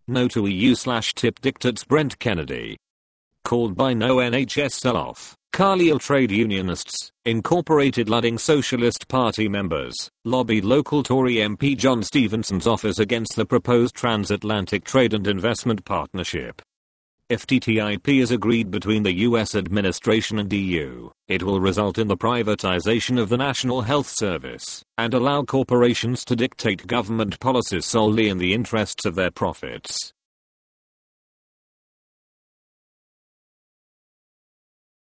No to EU/tip dictates Brent Kennedy. Called by no NHS sell-off. Carlisle trade unionists, incorporated Ludding Socialist Party members, lobbied local Tory MP John Stevenson's office against the proposed transatlantic trade and investment partnership. If TTIP is agreed between the US administration and EU, it will result in the privatization of the National Health Service and allow corporations to dictate government policies solely in the interests of their profits.